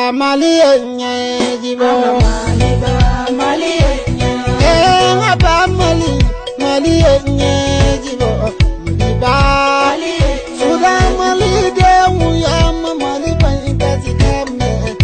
Maliye jibo Maliye ngaba Maliye jibo Maliba Suda Mali de uyama Mali baita tikame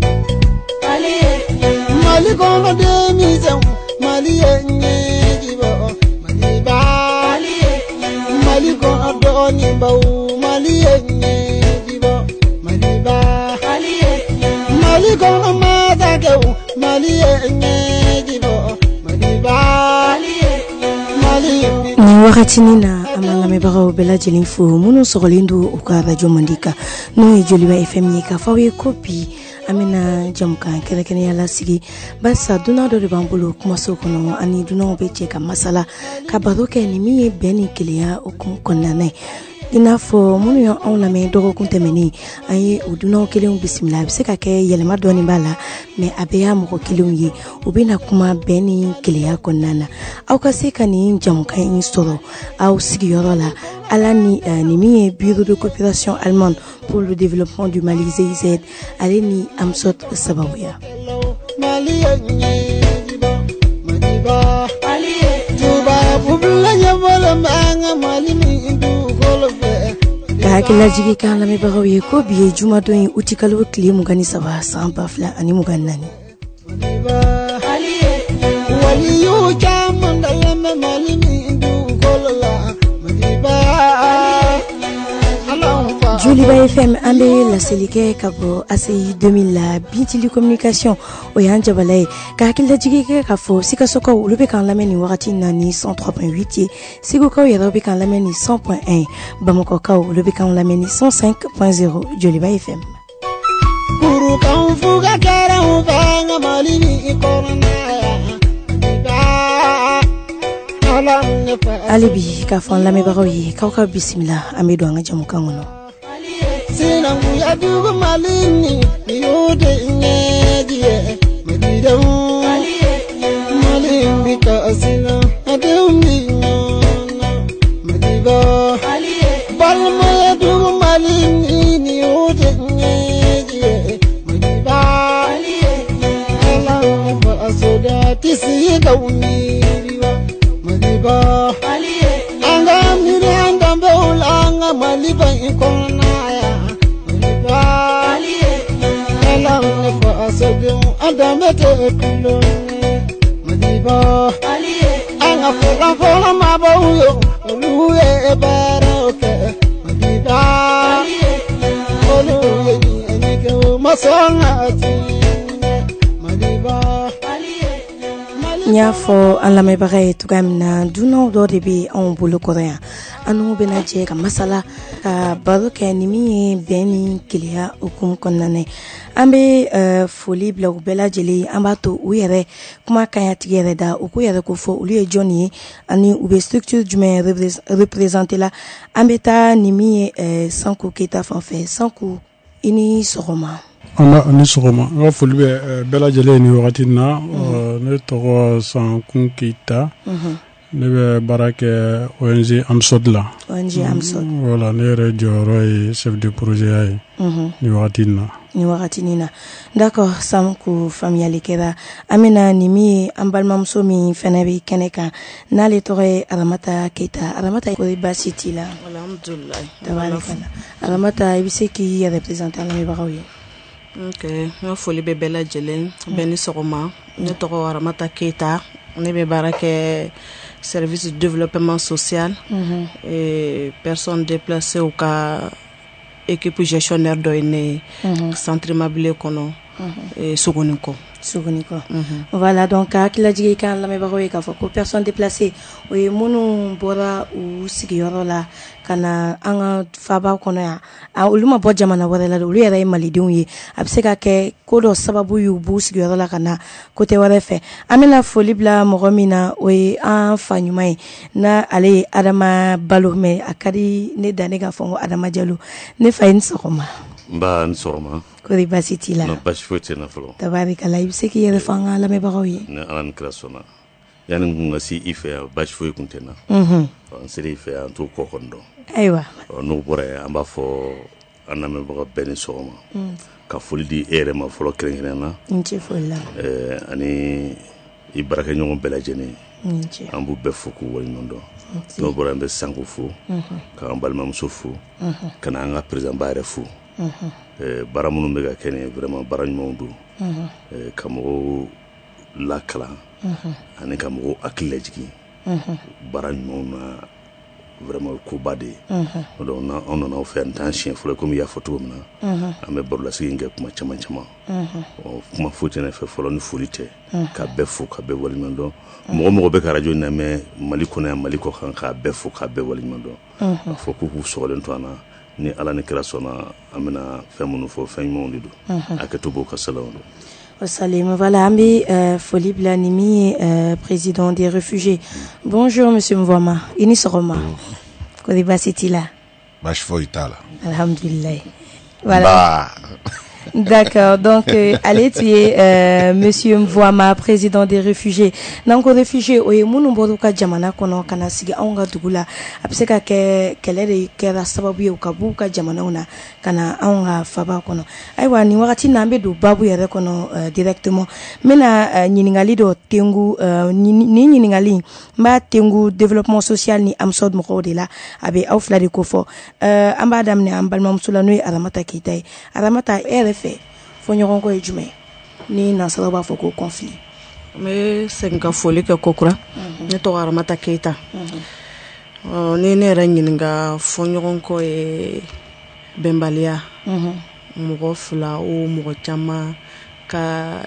Mali kono de mize Maliye jibo Maliba Mali kono do nimba Maliye jibo Maliba Mali kono mata ke Maliye jibo Maliba Ni wakati nina amanga mebara bela jelinfo muno sogolindo uka radio mandika no Joliba FM ka fawe kopi amena jamka kene yala sigi basa duna do bambulu kuma sokono ani duna obeche ka masala ka baroke ni mi beni kilia okum konane ina fo munu yo on la me dogo kuntemeni ayi uduna kelem bismillah bise ka ke yelema doni bala me abeya mo kelem yi ubina kuma beni kilia konana au ka se kani jamka in soro au sigi yorola ala ni mi bureau de coopération allemande pour le développement du Mali GIZ ale ni amsot sabawiya Kakila jigi kan la me bagawi ko biye juma do yin utikalo kli mugani saba samba fla ani mugannani wali yu jamanda lama malimi ndu kolola Joliba FM ambe la selike kabo ACI 2000 la Bintili communication oyanja balay kakila jigi ka fo sika soko ulube kan lameni wakati nani 103.8 sigo ka yerobe kan lameni 100.1 bamako ka ulube kan lameni 105.0 Joliba FM Kuru kan fuga kara ubanga malini ikorona Alibi ka fon la me baroyi ka bismillah amido nga jamu kangono Sinangu ya dugu malini yode nyeje medida malini kasina adeumi mediba balma ya dugu malini yode nyeje mediba ala asoda tisi dauni mediba anga miri anga beulanga maliba ikona Adamete kulo madiba anga fola mabuyo oluye baroke madiba oluye enike masonga madiba Nyafo ala me bare tugamna duno do debi on bulu korea anu benaje ka masala ka baroke ni mi beni kilia okum konane ambe foli bla ubela jeli ambato uyere kuma kayati yere da ukuyere ko fo ulie joni ani ube structure jume représenter la ambeta ni mi sanku kita fanfe sanku ini soroma Ana sogoma wa fulbe bela jele ni wakati na ne to sanku kita ne be barake ONG Amsodla ONG Amsod voilà ne radio roy chef de projet ay ni wakati nina d'accord sanku familiale kera amena nimi ambalma msomi fenebi keneka nale tore aramata ko basiti la alhamdulillah tabarakalla aramata ibiseki ya représenter la mebarawi Okay, ma foli be bela jelen beni sogoma ne toko aramata keita ne be barake service de développement social et personnes déplacées au cas équipe gestionnaire do ene centre mabile kono et sogoniko voilà donc akila jigi kan la me baroye ka foko personne déplacée o munu bora u sigiyoro la kana anga faba kono ya uluma bo jamana wala la ulu yara malidun yi abseka ke kodo sababu yu bu sigiyoro la kana kote wala fe amela folibla mogomina o an fanyumai na ale adama balume akari ne danega fongo adama jalu ne fayin sokoma Mba nsoma ko basiti la no bashfote na folo tabarika la ibseki yere fanga la me baroye na alan krasona yani ngasi ife bashfoy kuntena on seri ife an to ko kondo aywa no bore amba fo an lamɛnbaga bɛɛ ni sɔgɔma ka foli di e yɛrɛ ma fɔlɔ kɛrɛnkɛrɛn na ani i baarakɛɲɔgɔn bɛɛ lajɛlen an b'u bɛɛ fo k'u waleɲuman dɔn n'o bɔra an bɛ Sanko fo k'an balimamuso fo ka na an ka présidentba yɛrɛ fo baara minnu bɛ ka kɛ nin vraiment baara ɲumanw don ka mɔgɔw lakalan ani ka mɔgɔw hakili lajigin baara ɲumanw na vraiment koba de donc an nana aw fɛ yan tan siɲɛ fɔlɔ komi i y'a fɔ cogo min na an bɛ barolasigi kɛ kuma caman caman kuma foyi tɛ ne fɛ fɔlɔ ni foli tɛ ka bɛɛ fo ka bɛɛ waleɲuman dɔn mɔgɔ bɛ ka radio in lamɛn Mali kɔnɔ yan Mali kɔ kan k'a bɛɛ fo k'a bɛɛ waleɲuman dɔn a fɔ k'u sɔgɔlen to an na ni Ala ni kira sɔnna an bɛna fɛn minnu fɔ fɛn ɲumanw de don a kɛto b'o ka salaw don. Salim, voilà, Ambi Foli Blanimi, président des réfugiés. Bonjour, monsieur Mvoma. Ini Soroma. Kodiba Sitila. Bashfo Itala. Alhamdulillah. Voilà. D'accord, donc allez, tu es monsieur Mvoma, président des réfugiés. Nanko réfugiés, oye munu boruka jamana kono kana sigi aunga dugula. Apseka ke kelere kera sababu ye ukabuka jamana una kana aunga faba kono. Aiwa ni wakati nambe du babu yere kono directement. Mena nyiningali do tengu ni nyiningali mba tengu développement social ni amsod moko de la abe aufla de kofo. Amba adam ne ambal mamsula nui aramata kitai. Aramata fait fonyoron ko jume ni na salaba foko conflit me senga foli ke kokura ne to Aramata Keita ni ne ranginga fonyoron ko e bembalia mo fula o mo chama ka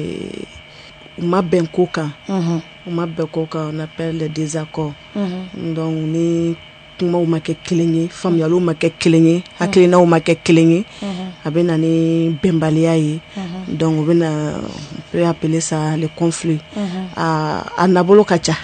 ma ben koka on appelle les désaccords donc ni kuma ma ke kelenye famiyalo ma ke kelenye hakilina ma ke kelenye abena ni bembalia yi donc on peut appeler ça le conflit a nabolo kacha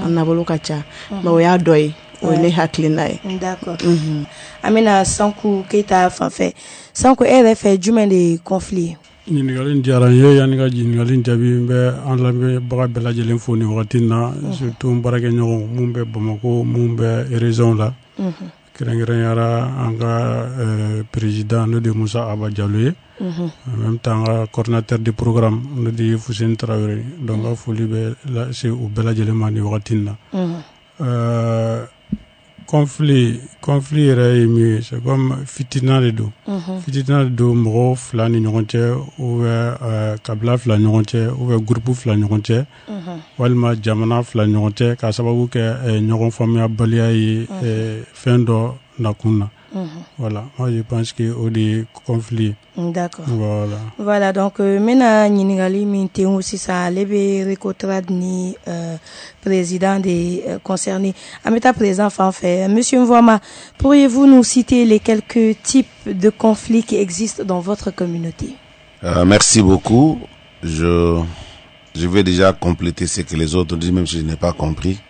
ma o ya doy o ne hakilina yi d'accord amena Sanko Keita fanfɛ Sanko RF jumen de conflit ɲininkali diyara n ye yanni ka ɲininkali jaabi n bɛ an lamɛnbaga bɛɛ lajɛlen fo nin wagati na surtout n baarakɛɲɔgɔn mun bɛ Bamako mun bɛ région la kɛrɛnkɛrɛnyara an ka président n'o de Musa Aba Diallo ye en même temps an ka coordinateur du programme n'o de Fuseni Traoré donc ka foli bɛ se u bɛɛ lajɛlen ma nin wagati na conflit yɛrɛ ye min ye c'est comme fitina de don mɔgɔ fila ni ɲɔgɔn cɛ ou bien kabila fila ɲɔgɔn cɛ ou bien groupe fila ɲɔgɔn cɛ walima jamana fila ɲɔgɔn cɛ k'a sababu kɛ ɲɔgɔn faamuyabaliya ye fɛn dɔ nakun na voilà moi je pense que au de conflit d'accord voilà donc mena ɲininkali min ten aussi ça ale bɛ recotrade ni président des concernés ameta président fanfɛ monsieur Mvoma, pourriez-vous nous citer les quelques types de conflits qui existent dans votre communauté? Merci beaucoup. Je vais déjà compléter ce que les autres disent, même si je n'ai pas compris.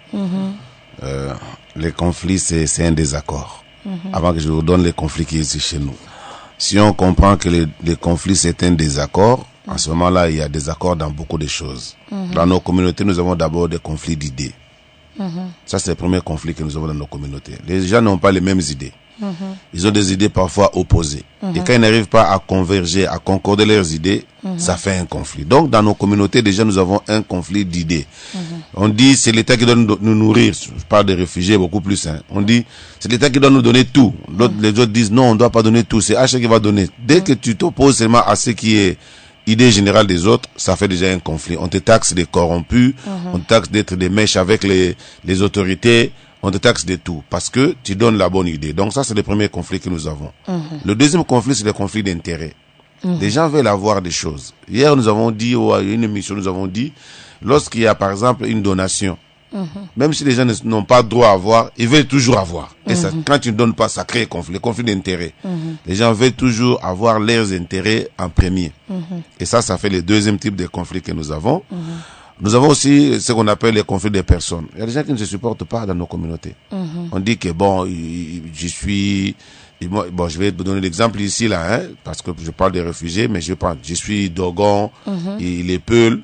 Les conflits, c'est un désaccord. Avant que je vous donne les conflits qui existent chez nous. Si on comprend que les conflits, c'est un désaccord, en ce moment-là, il y a des accords dans beaucoup de choses. Dans nos communautés, nous avons d'abord des conflits d'idées. Ça, c'est le premier conflit que nous avons dans nos communautés. Les gens n'ont pas les mêmes idées. Ils ont des idées parfois opposées. Et quand ils n'arrivent pas à converger, à concorder leurs idées, ça fait un conflit. Donc, dans nos communautés, déjà, nous avons un conflit d'idées. On dit, c'est l'État qui doit nous nourrir. Je parle des réfugiés beaucoup plus. On dit, c'est l'État qui doit nous donner tout. Les autres disent, non, on ne doit pas donner tout. C'est H qui va donner. Dès que tu t'opposes seulement à ce qui est idée générale des autres, ça fait déjà un conflit. On te taxe des corrompus, on te taxe d'être des mèches avec les autorités, on te taxe de tout, parce que tu donnes la bonne idée. Donc ça, c'est le premier conflit que nous avons. Le deuxième conflit, c'est le conflit d'intérêt. Les gens veulent avoir des choses. Hier, nous avons dit, une émission, nous avons dit, lorsqu'il y a par exemple une donation, même si les gens n'ont pas droit à avoir, ils veulent toujours avoir. Et ça, quand tu ne donnes pas, ça crée conflit d'intérêt. Les gens veulent toujours avoir leurs intérêts en premier. Et ça fait le deuxième type de conflit que nous avons. Nous avons aussi ce qu'on appelle les conflits des personnes. Il y a des gens qui ne se supportent pas dans nos communautés. On dit que bon, je vais vous donner l'exemple ici là, parce que je parle des réfugiés, mais je suis Dogon, il est Peul.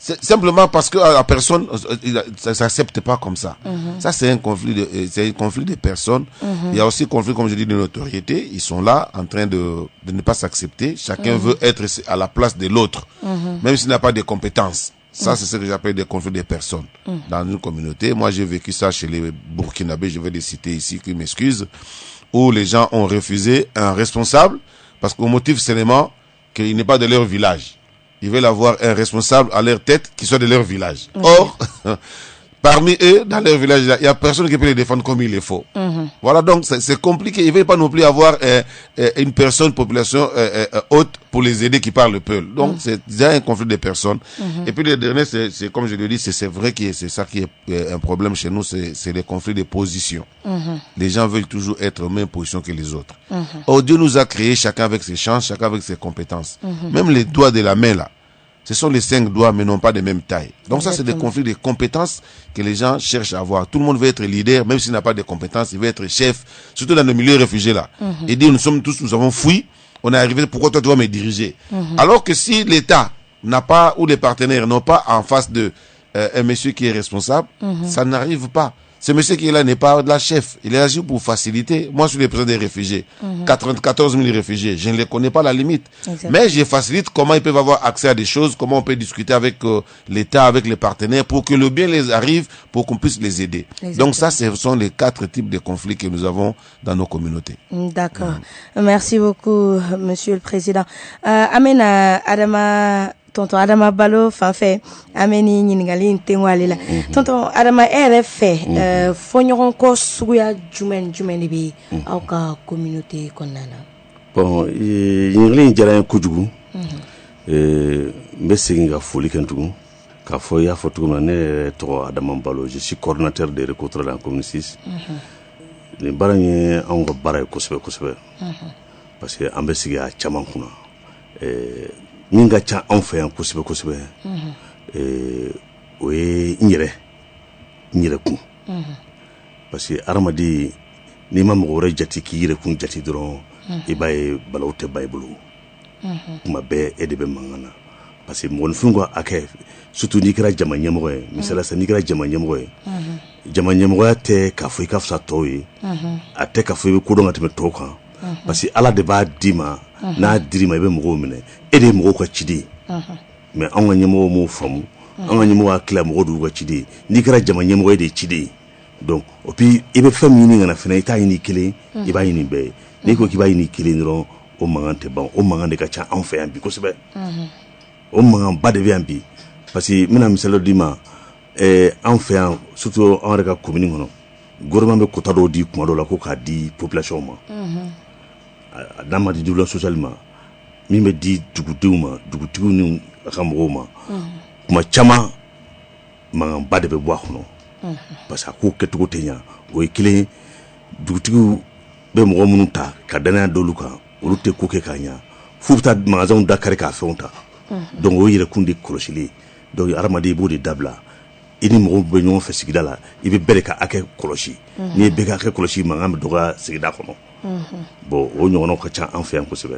simplement parce que la personne ça s'accepte pas comme ça. Ça c'est un conflit de personnes. Il y a aussi conflit, comme je dis, de notoriété. Ils sont là en train de ne pas s'accepter. Chacun veut être à la place de l'autre, même s'il n'a pas de compétences. Ça, c'est ce que j'appelle des conflits de personnes dans une communauté. Moi, j'ai vécu ça chez les Burkinabés, je vais les citer ici, qui m'excusent, où les gens ont refusé un responsable parce qu'au motif seulement qu'il n'est pas de leur village. Ils veulent avoir un responsable à leur tête qui soit de leur village. Or, parmi eux, dans leur village, il y a personne qui peut les défendre comme il le faut. Voilà, donc c'est compliqué. Ils ne veulent pas non plus avoir une personne, population haute pour les aider qui parlent peu. Donc c'est déjà un conflit de personnes. Et puis le dernier, c'est comme je le dis, c'est vrai que c'est ça qui est un problème chez nous, c'est les conflits de position. Les gens veulent toujours être en même position que les autres. Or Dieu nous a créés chacun avec ses chances, chacun avec ses compétences. Même les doigts de la main là. Ce sont les 5 doigts, mais non pas de même taille. Donc ça, c'est des conflits de compétences que les gens cherchent à avoir. Tout le monde veut être leader, même s'il n'a pas de compétences, il veut être chef, surtout dans nos milieux réfugiés là. Et dit, nous avons fui, on est arrivé, pourquoi toi tu dois me diriger? Alors que si l'État n'a pas, ou les partenaires n'ont pas en face de un monsieur qui est responsable, ça n'arrive pas. Ce monsieur qui est là n'est pas de la chef. Il est là juste pour faciliter. Moi, je suis le président des réfugiés. 94 000 réfugiés. Je ne les connais pas à la limite. Mais je facilite comment ils peuvent avoir accès à des choses, comment on peut discuter avec l'État, avec les partenaires pour que le bien les arrive, pour qu'on puisse les aider. Donc ça, ce sont les 4 types de conflits que nous avons dans nos communautés. D'accord. Merci beaucoup, Monsieur le Président. Amena Adama... Tonton Adama Balo fanfɛ ameni ɲininkali tengwale la tonton Adama RF foɲɔgɔn kɔ suguya jumɛn de bɛ aw ka communauté kɔnɔna na. Bon ɲininkali diyara n ye kojugu. N bɛ segin ka foli kɛ tugun k'a fɔ i y'a fɔ cogo min na ne tɔgɔ Adama Balo, je suis coordinateur de Récotra dans la commune 6. Nin baara in ye anw ka baara ye kosɛbɛ kosɛbɛ parce que an bɛ sigi a caman kunna. Min ka ca anw fɛ yan kosɛbɛ kosɛbɛ o ye n yɛrɛ kun parce que adamaden n'i ma mɔgɔ wɛrɛ jate k'i yɛrɛ kun jate dɔrɔn i b'a ye balawu tɛ ban i bolo kuma bɛɛ e de bɛ mankan na parce que mɔgɔninfin ka hakɛ surtout n'i kɛra jama ɲɛmɔgɔ ye misaliya sa n'i kɛra jama ɲɛmɔgɔ ye jama ɲɛmɔgɔya tɛ k'a fɔ i ka fisa tɔw ye a tɛ k'a fɔ i bɛ kodɔn ka tɛmɛ tɔw kan parce que Ala de b'a d'i ma n'a dir'i ma i bɛ mɔgɔw minɛ e de ye mɔgɔw ka ciden ye mais anw ka ɲɛmɔgɔw m'o faamu an ka ɲɛmɔgɔ y'a tila mɔgɔw de y'u ka ciden ye n'i kɛra jama ɲɛmɔgɔ ye de ye ciden ye donc et puis i bɛ fɛn min ɲini ka na fɛnɛ i t'a ɲini kelen i b'a ɲini bɛɛ ye n'i ko k'i b'a ɲini kelen dɔrɔn o mankan tɛ ban o mankan de ka ca anw fɛ yan bi kosɛbɛ o mankan ba de bɛ yan bi parce que n bɛna misali dɔ d'i ma anw fɛ yan surtout anw yɛrɛ ka commune kɔnɔ gouvernement bɛ quota dɔw di kuma dɔw la ko k'a di population ma n'a ma di développement social ma min bɛ di dugudenw ma dugutigiw ni a ka mɔgɔw ma kuma caman mankanba de bɛ bɔ a kɔnɔ parce que a ko kɛcogo tɛ ɲa o ye kelen ye dugutigiw bɛ mɔgɔ minnu ta ka danaya d'olu kan olu tɛ ko kɛ k'a ɲa f'u bɛ taa magasinw da kari k'a fɛnw ta donc o ye yɛrɛkun de kɔlɔsili ye donc hadamaden i b'o de dabila i ni mɔgɔw bɛ ɲɔgɔn fɛ sigida la i bɛ bɛɛ de ka hakɛ kɔlɔsi n'i ye bɛɛ ka hakɛ kɔlɔsi mankan bɛ dɔgɔya sigida kɔnɔ bon o ɲɔgɔnnaw ka ca an fɛ yan kosɛbɛ.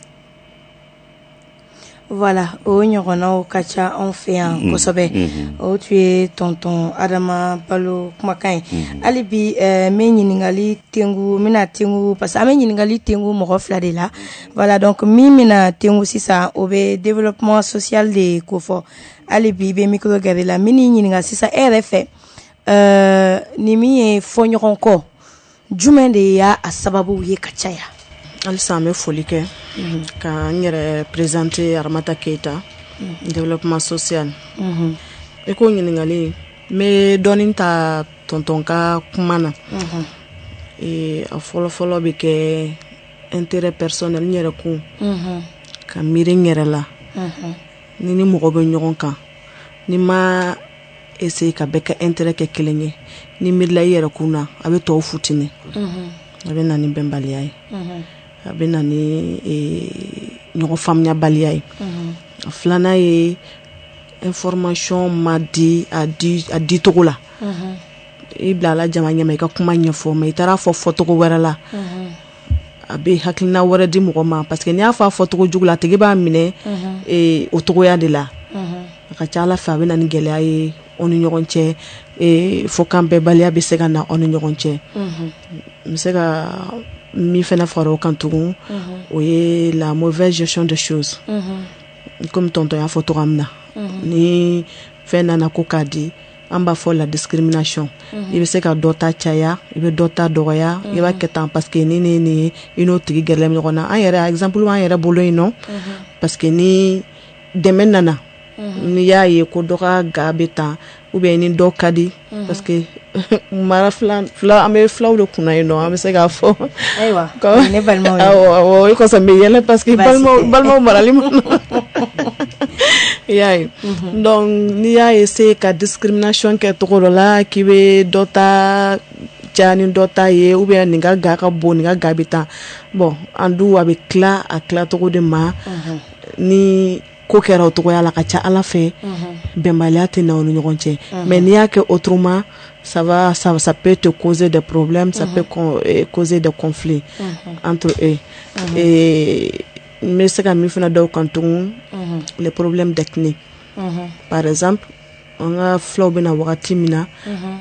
Voilà, o ɲɔgɔnnaw ka ca anw fɛ yan kosɛbɛ. O tun ye tonton Adama Balo kumakan ye. Hali bi n bɛ ɲininkali tengu, n bɛna tengu parce que an bɛ ɲininkali tengu mɔgɔ 2 de la. Voilà, donc min bɛna tengu sisan o bɛ développement social de ko fɔ. Hali bi i bɛ micro gɛrɛ la, n bɛ n'i ɲininka sisan e yɛrɛ fɛ ni min ye fɔɲɔgɔn kɔ jumɛn de y'a sababu ye ka caya? Halisa an bɛ foli kɛ ka n yɛrɛ présenter Aramata Keita, développement social. I ko ɲininkali n bɛ dɔɔni ta tonton ka kuma na. A fɔlɔfɔlɔ bɛ kɛ intérêt personnel n yɛrɛ kun ka miiri n yɛrɛ la ni mɔgɔ bɛ ɲɔgɔn kan ni ma essayer ka bɛɛ ka intérêt kɛ kelen ye ni miirila i yɛrɛ kun na a bɛ tɔw futini a bɛ na ni bɛnbaliya ye a bɛ na ni ɲɔgɔn faamuyabaliya ye filanan ye information ma di a di togo la i bila la jama ɲɛma i ka kuma ɲɛfɔ mais i taara fɔ fɔtogo wɛrɛ la a bɛ hakilina wɛrɛ di mɔgɔ ma parce que n'i y'a fɔ a fɔtogo jugu la a tigi b'a minɛ o togoya de la a ka ca ala fɛ a bɛ na ni gɛlɛya ye o ni ɲɔgɔn cɛ fo kan bɛɛ baliya bɛ se ka na o ni ɲɔgɔn cɛ n bɛ se ka min fana fara o kan tugun o ye la mauvaise gestion de choses comme tonton y'a fɔ cogoya min na ni fɛn nana ko k'a di an b'a fɔ la discrimination i bɛ se ka dɔ ta caya i bɛ dɔ ta dɔgɔya i b'a kɛ tan parce que ni i n'o tigi gɛrɛla ɲɔgɔn na an yɛrɛ exemple b'an yɛrɛ bolo yen nɔ parce que ni dɛmɛ nana n'i y'a ye ko dɔ ka ga bɛ tan ou bien ni dɔ ka di parce que mara fila an bɛ filaw de kunna yen nɔ an bɛ se k'a fɔ ayiwa ne balimaw awɔ i kɔsɔn n bɛ yɛlɛ parce que balimaw marali ma i y'a ye donc n'i y'a essayer ka discrimination kɛ cogo dɔ la k'i bɛ dɔ ta caya ni dɔ ta ye ou bien nin ka ga ka bon nin ka ga bɛ tan bon an dun a bɛ tila cogo de ma ni ko kɛra o togoya la ka ca ala fɛ bɛnbaliya tɛ na o ni ɲɔgɔn cɛ mais n'i y'a kɛ autrement ça peut te causer des problèmes ça peut causer des conflits entre eux et n bɛ se ka min fana da o kan tugun les problèmes d'ethnie par exemple an ka filaw bɛna wagati min na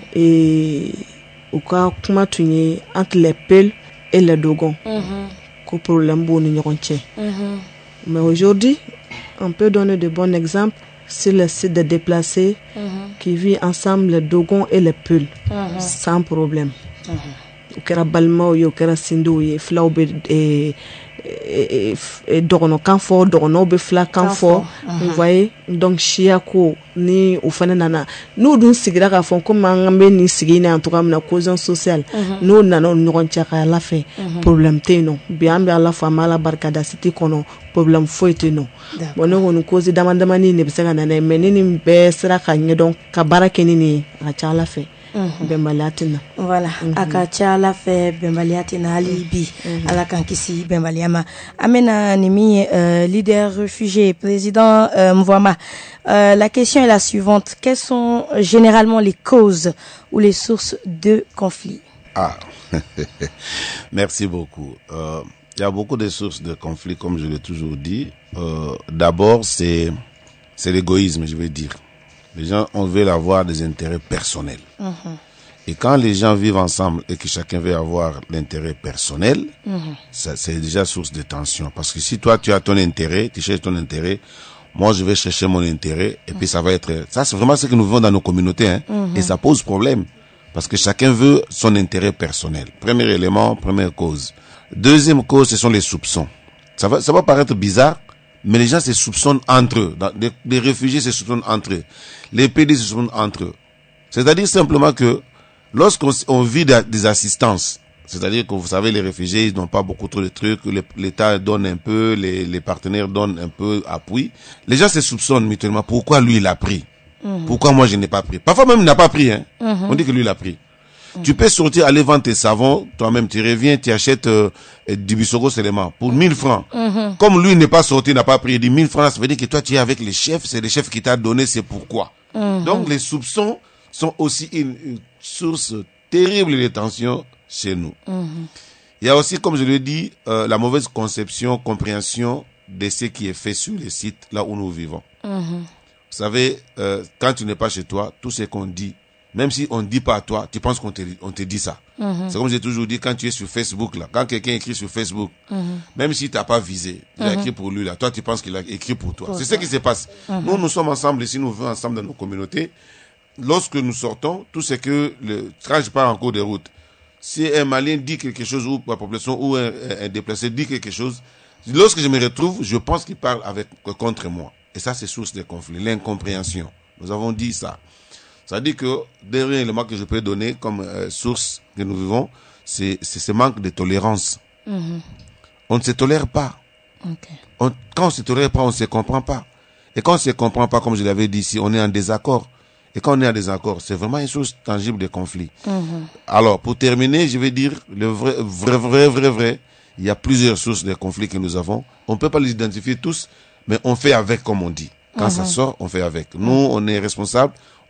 u ka kuma tun ye entre les Peuls et les Dogons ko problème b'u ni ɲɔgɔn cɛ mais aujourd'hui on peut donner de bons exemples sur le site de déplacés qui vivent ensemble les Dogons et les Peuls sans problème. Au kera balmaw yo kera sindu ye flaw be dɔgɔnɔ kan fɔ dɔgɔnɔw bɛ fila kan fɔ vous voyez donc siya ko ni o fana nana n'u dun sigira k'a fɔ komi an bɛ nin sigi in na cogoya min na cohésion sociale n'o nana o ni ɲɔgɔn cɛ ka ala fɛ problème tɛ yen nɔ bi an bɛ ala fɔ an bɛ ala barikada cité kɔnɔ problème foyi tɛ yen nɔ bon ne kɔni cause damadamani de bɛ se ka na n'a ye mais ni nin bɛɛ sera ka ɲɛdɔn ka baara kɛ ni nin ye a ka ca ala fɛ. Voilà, a ka ca ala fɛ bɛnbaliya tɛna hali bi ala kan kisi bɛnbaliya ma an bɛna ni min ye leader réfugié président Mvouama. La question est la suivante: quelles sont généralement les causes ou les sources de conflits? Merci beaucoup. Il y a beaucoup de sources de conflits, comme je l'ai toujours dit. D'abord, c'est l'égoïsme, je vais dire. Les gens veulent avoir des intérêts personnels. Et quand les gens vivent ensemble et que chacun veut avoir l'intérêt personnel, c'est déjà source de tension. Parce que si toi, tu as ton intérêt, tu cherches ton intérêt, moi, je vais chercher mon intérêt, et puis ça va être... Ça, c'est vraiment ce que nous vivons dans nos communautés, hein. Et ça pose problème. Parce que chacun veut son intérêt personnel. Premier élément, première cause. Deuxième cause, ce sont les soupçons. Ça va paraître bizarre, mais les gens se soupçonnent entre eux. Les réfugiés se soupçonnent entre eux. Les PD se soupçonnent entre eux. C'est-à-dire simplement que lorsqu'on vit des assistances, c'est-à-dire que vous savez, les réfugiés, ils n'ont pas beaucoup trop de trucs, l'État donne un peu, les partenaires donnent un peu appui. Les gens se soupçonnent mutuellement. Pourquoi lui, il a pris? Pourquoi moi, je n'ai pas pris? Parfois même, il n'a pas pris, hein. On dit que lui, il a pris. Tu peux sortir, aller vendre tes savons, toi-même, tu reviens, tu achètes du Bissoko seulement pour 1000 francs. Comme lui n'est pas sorti, n'a pas pris, il dit 1000 francs, ça veut dire que toi, tu es avec les chefs, c'est les chefs qui t'ont donné, c'est pourquoi. Donc, les soupçons sont aussi une source terrible de tension chez nous. Il y a aussi, comme je l'ai dit, la mauvaise conception, compréhension de ce qui est fait sur les sites là où nous vivons. Vous savez, quand tu n'es pas chez toi, tout ce qu'on dit, même si on ne dit pas à toi, tu penses qu'on te dit ça. C'est comme j'ai toujours dit, quand tu es sur Facebook, là, quand quelqu'un écrit sur Facebook, même si tu n'as pas visé, il a écrit pour lui, là, toi tu penses qu'il a écrit pour toi. C'est ce qui se passe. Nous sommes ensemble ici, nous vivons ensemble dans nos communautés. Lorsque nous sortons, tout ce que quand je pars en cours de route, si un Malien dit quelque chose, ou la population, ou un déplacé dit quelque chose, lorsque je me retrouve, je pense qu'il parle contre moi. Et ça, c'est source de conflit, l'incompréhension. Nous avons dit ça. Ça dit que, dernier élément que je peux donner comme source que nous vivons, c'est ce manque de tolérance. On ne se tolère pas. Quand on ne se tolère pas, on ne se comprend pas. Et quand on ne se comprend pas, comme je l'avais dit ici, on est en désaccord. Et quand on est en désaccord, c'est vraiment une source tangible de conflit. Alors, pour terminer, je vais dire le vrai, il y a plusieurs sources de conflits que nous avons. On ne peut pas les identifier tous, mais on fait avec, comme on dit. Quand ça sort, on fait avec. Nous, on est responsable.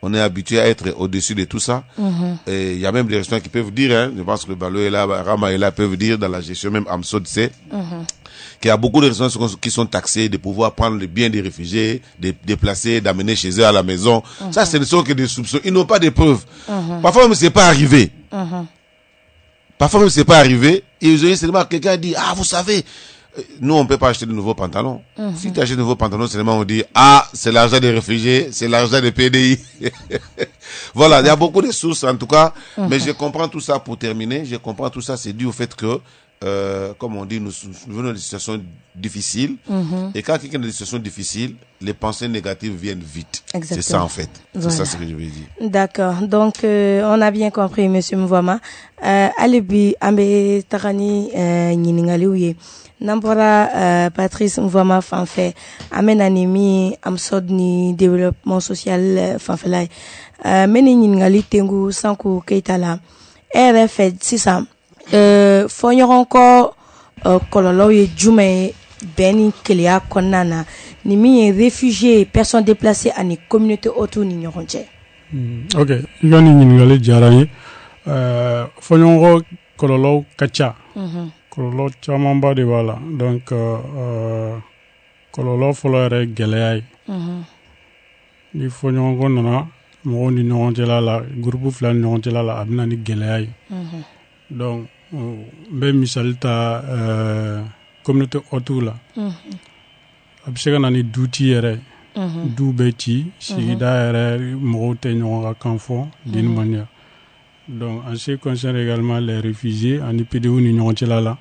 on est habitué à être au-dessus de tout ça. Et il y a même des restaurants qui peuvent dire, hein, je pense que Balo est là, Rama est là, peuvent dire dans la gestion, même Amsod sait, qu'il y a beaucoup de restaurants qui sont taxés de pouvoir prendre le bien des réfugiés, de déplacer, d'amener chez eux à la maison. Ça, ce ne sont que des soupçons. Ils n'ont pas de preuves. Parfois même, c'est pas arrivé. Parfois même, c'est pas arrivé. Et ils ont seulement quelqu'un dit, ah, vous savez, nous, on peut pas acheter de nouveaux pantalons. Si tu achètes de nouveaux pantalons, seulement on dit, ah, c'est l'argent des réfugiés, c'est l'argent des PDI. Voilà, il y a beaucoup de sources, en tout cas. Mais je comprends tout ça pour terminer. Je comprends tout ça, c'est dû au fait que, comme on dit, nous venons de situations difficiles. Et quand quelqu'un est dans des situations difficiles, les pensées négatives viennent vite. C'est ça, en fait. Voilà. C'est ça ce que je veux dire. D'accord. Donc, on a bien compris, Monsieur Mvama. Alibi, ambe tarani, nyiningaliouye. Nampora Patrice Mvama fanfait amenanimi amsod ni développement social fanfelai meni nyingali tengu sanku keitala RF sisa fonyoron ko kololo ye jume beni kelia konana ni mi réfugié personnes déplacées ani communauté autour ni nyoronche. OK, igani nyingali jarani fonyoron ko kololo kacha. Kololo caman ba de b'a la donc kololo fɔlɔ yɛrɛ gɛlɛya ye ni fɔɲɔgɔnkɔ nana mɔgɔw ni ɲɔgɔn cɛla la groupe fila ni ɲɔgɔn cɛla la a bɛna ni gɛlɛya ye donc n bɛ misali ta communauté hôte la a bɛ se ka na ni duti yɛrɛ du bɛ ci sigida yɛrɛ mɔgɔw tɛ ɲɔgɔn ka kan fɔ d'une manière donc en ce qui concerne également les réfugiés en IPDU ni ɲɔgɔn cɛla la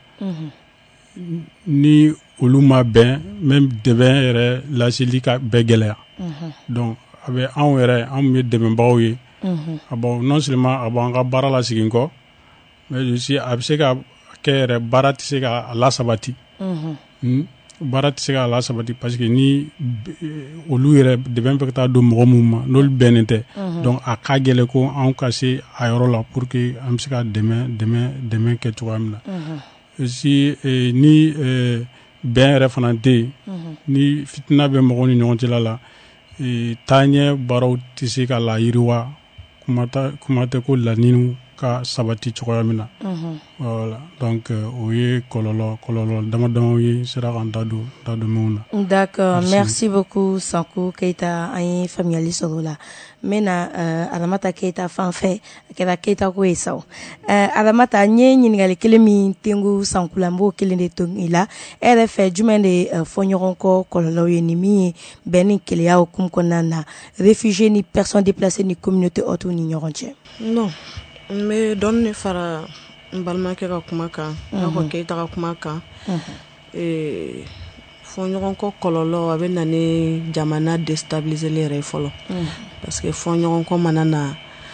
ni olu ma bɛn même dɛmɛ yɛrɛ laseli ka bɛɛ gɛlɛya donc a bɛ anw yɛrɛ anw ye dɛmɛbagaw ye a bon non seulement a b'an ka baara la segin kɔ mais aussi a bɛ se ka kɛ yɛrɛ baara tɛ se ka lasabati baara tɛ se ka lasabati parce que ni olu yɛrɛ dɛmɛ bɛ ka taa don mɔgɔ minnu ma n'olu bɛnnen tɛ donc a ka gɛlɛn ko anw ka se a yɔrɔ la pour que an bɛ se ka dɛmɛ kɛ cogoya min na aussi ni bɛn yɛrɛ fana tɛ yen ni fitina bɛ mɔgɔw ni ɲɔgɔn cɛla la taaɲɛ baaraw tɛ se ka layiriwa kuma tɛ ko laɲiniw ka sabati cogoya min na voilà donc o ye kɔlɔlɔ damadamaw ye sera kan da don minnu na. D'accord, merci beaucoup Sanku Keita an ye faamuyali sɔrɔ o la n bɛna Aramata Keita fan fɛ a kɛra Keita ko ye sa o Aramata n ye ɲininkali kelen min tengu Sanku la n b'o kelen de to i la e yɛrɛ fɛ jumɛn de fɔ ɲɔgɔn kɔ kɔlɔlɔw ye ni min ye bɛn ni keleya hukumu kɔnɔna na réfugiés ni personnes déplacées ni communauté haute ni ɲɔgɔn cɛ. Non, mais dɔɔni fara n balimakɛ ka kuma kan n'a fɔ Keita ka kuma kan fɔɲɔgɔnkɔ kɔlɔlɔ a bɛ na ni jamana déstabiliseli yɛrɛ fɔlɔ parce que fɔɲɔgɔnkɔ mana na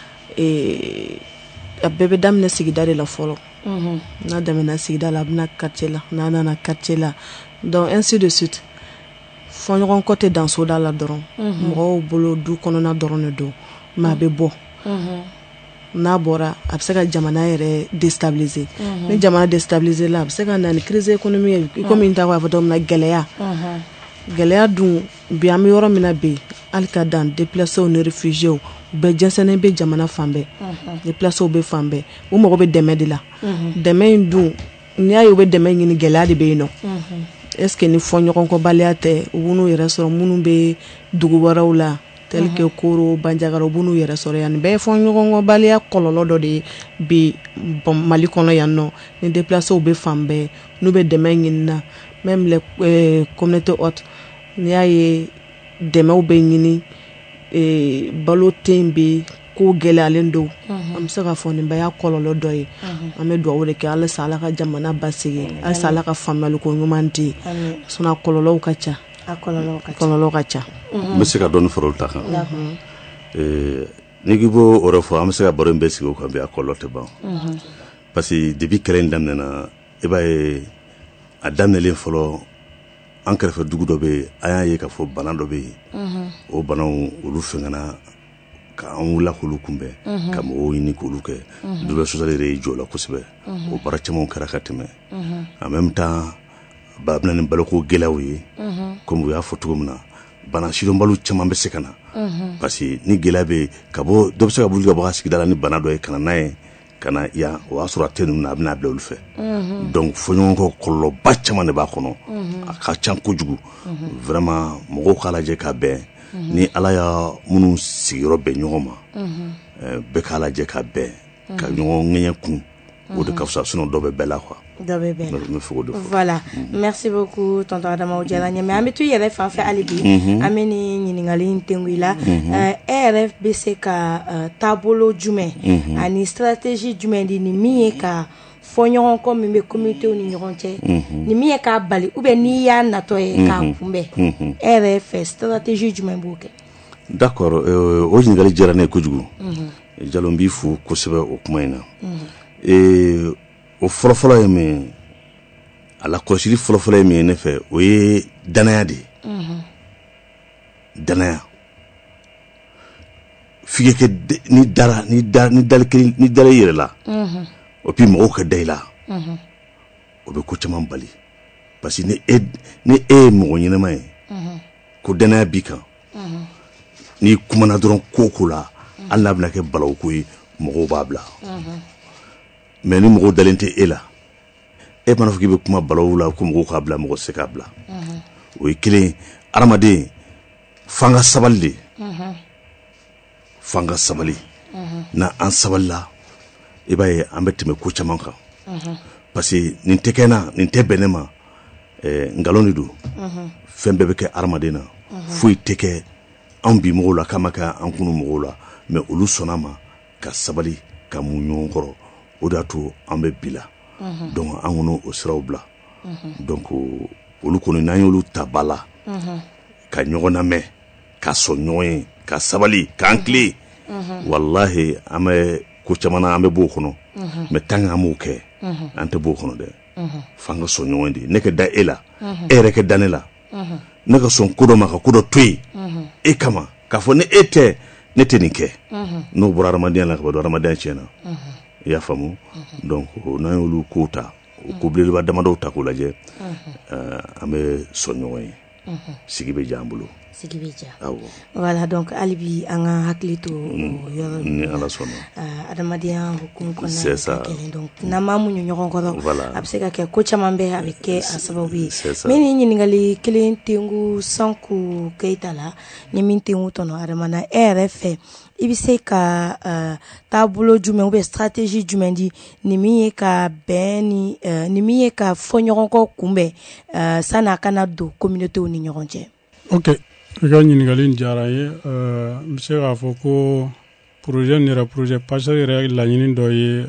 a bɛɛ bɛ daminɛ sigida de la fɔlɔ n'a daminɛ sigida la a bɛna quartier la n'a nana quartier la donc ainsi de suite fɔɲɔgɔnkɔ tɛ dan soda la dɔrɔn mɔgɔw bolo du kɔnɔna dɔrɔn de don mais a bɛ bɔ n'a bɔra a bɛ se ka jamana yɛrɛ déstabiliser ni jamana déstabiliser la a bɛ se ka na ni crise économique ye comme n ta fɔ cogo min na gɛlɛya dun bi an bɛ yɔrɔ min na bi hali ka dan déplacés ni réfugiés bɛɛ jɛnsɛnnen bɛ jamana fan bɛɛ déplacés bɛ fan bɛɛ u mago bɛ dɛmɛ de la dɛmɛ in dun n'i y'a ye u bɛ dɛmɛ ɲini gɛlɛya de bɛ yen nɔ est ce que ni fɔɲɔgɔnkɔbaliya tɛ u b'u yɛrɛ sɔrɔ minnu bɛ dugu wɛrɛw la tel que Koro Bandiagara u b'u yɛrɛ sɔrɔ yan nin bɛɛ ye fɔɲɔgɔnkɔbaliya kɔlɔlɔ dɔ de ye bi Mali kɔnɔ yan nɔ ni déplacés bɛ fan bɛɛ n'u bɛ dɛmɛ ɲini na même les communautés hautes n'i y'a ye dɛmɛw bɛ ɲini balo tɛ yen bi ko gɛlɛyalen don an bɛ se ka fɔ nin bɛɛ y'a kɔlɔlɔ dɔ ye an bɛ dugawu de kɛ halisa Ala ka jamana basigi halisa Ala ka faamuyali ko ɲuman di sinon kɔlɔlɔw ka ca. Kɔlɔlɔ ka ca. N bɛ se ka dɔɔni fara o ta kan n'i ko b'o yɔrɔ fɔ an bɛ se ka baro in bɛɛ sigi o kan bi a kɔlɔlɔ tɛ ban parce que depuis kɛlɛ in daminɛna i b'a ye a daminɛlen fɔlɔ an kɛrɛfɛ dugu dɔ bɛ yen an y'a ye k'a fɔ bana dɔ bɛ yen o banaw olu fɛngana k'an wulila k'olu kunbɛn ka mɔgɔw ɲini k'olu kɛ douleur sociale yɛrɛ y'i jɔ o la kosɛbɛ o baara camanw kɛra ka tɛmɛ en même temps ba bɛna ni baloko gɛlɛyaw ye comme u y'a fɔ cogo min na bana sidɔnbaliw caman bɛ se ka na parce que ni gɛlɛya bɛ ka bɔ dɔ bɛ se ka boli ka bɔ a sigida la ni bana dɔ ye kana n'a ye kana yan o y'a sɔrɔ a tɛ ninnu na a bɛna bila olu fɛ donc fɔɲɔgɔnkɔ kɔlɔlɔba caman de b'a kɔnɔ a ka ca kojugu vraiment mɔgɔw k'a lajɛ ka bɛn ni ala y'a minnu sigiyɔrɔ bɛn ɲɔgɔn ma bɛɛ k'a lajɛ ka bɛn ka ɲɔgɔn ŋɛɲɛ kun o de ka fisa sinon dɔ bɛ bɛɛ la quoi. Voilà, merci beaucoup tonton Adama o diyara n ye mais an bɛ to i yɛrɛ fan fɛ hali bi an bɛ ni ɲininkali in tengu i la e yɛrɛ bɛ se ka taabolo jumɛn ani stratégie jumɛn di ni min ye ka fɔɲɔgɔnkɔ min bɛ communauté ni ɲɔgɔn cɛ ni min ye k'a bali ou bien n'i y'a natɔ ye k'a kunbɛn e yɛrɛ fɛ stratégie jumɛn b'o kɛ. D'accord, o ɲininkali diyara ne ye kojugu Jalo n b'i fo kosɛbɛ o kuma in na o fɔlɔfɔlɔ ye min a lakɔlɔsili fɔlɔfɔlɔ ye min ye ne fɛ o ye danaya de ye danaya f'i kɛ ni dala i yɛrɛ la o puis mɔgɔw ka da i la o bɛ ko caman bali parce que ni e ye mɔgɔ ɲɛnama ye ko danaya b'i kan n'i kumana dɔrɔn ko la hali n'a bɛna kɛ balawu ko ye mɔgɔw b'a bila mais ni mɔgɔw dalen tɛ e la e mana fɔ k'i bɛ kuma balawu la ko mɔgɔw k'a bila mɔgɔ se k'a bila o ye kelen adamaden f'an ka sabali de f'an ka sabali na an sabalila i b'a ye an bɛ tɛmɛ ko caman kan parce que nin tɛ kɛ na nin tɛ bɛn ne ma nkalon de don fɛn bɛɛ bɛ kɛ adamaden na foyi tɛ kɛ an bi mɔgɔw la k'a ma kɛ an kunu mɔgɔw la mais olu sɔnna ma ka sabali ka mun ɲɔgɔn kɔrɔ o de y'a to an bɛ bi la donc an kɔni o siraw bila donc olu kɔni n'an y'olu ta ba la ka ɲɔgɔn lamɛn ka sɔn ɲɔgɔn ye ka sabali k'an tilen walahi an bɛ ko caman na an bɛ b'o kɔnɔ mais tant que an m'o kɛ an tɛ b'o kɔnɔ dɛ f'an ka sɔn ɲɔgɔn de ne ka da e la e yɛrɛ ka da ne la ne ka sɔn ko dɔ ma ka ko dɔ to yen e kama k'a fɔ ni e tɛ ne tɛ nin kɛ n'o bɔra adamadenya la ka bɔ adamadenya tiɲɛna i y'a faamu donc n'an y'olu kow ta o ko belebeleba damadɔw ta k'o lajɛ an bɛ sɔn ɲɔgɔn ye sigi bɛ diya an bolo sigi bɛ diya voilà donc hali bi an ka hakili to o yɔrɔ ni ala sɔnna adamadenya hukumu kɔnɔna ka kelen donc n'an m'a muɲu ɲɔgɔn kɔrɔ a bɛ se ka kɛ ko caman bɛ a bɛ kɛ a sababu ye min ni ɲininkali kelen tengu Sanku Keyita la ni min tengu tɔnɔ Adama na e yɛrɛ fɛ i bɛ se ka taabolo jumɛn ou bien stratégie jumɛn di ni min ye ka bɛn ni min ye ka fɔɲɔgɔnkɔ kunbɛn sanni a kana don communautéw ni ɲɔgɔn cɛ. Ok, i ka ɲininkali in diyara n ye n bɛ se k'a fɔ ko projet nin yɛrɛ projet PASTER yɛrɛ laɲini dɔ ye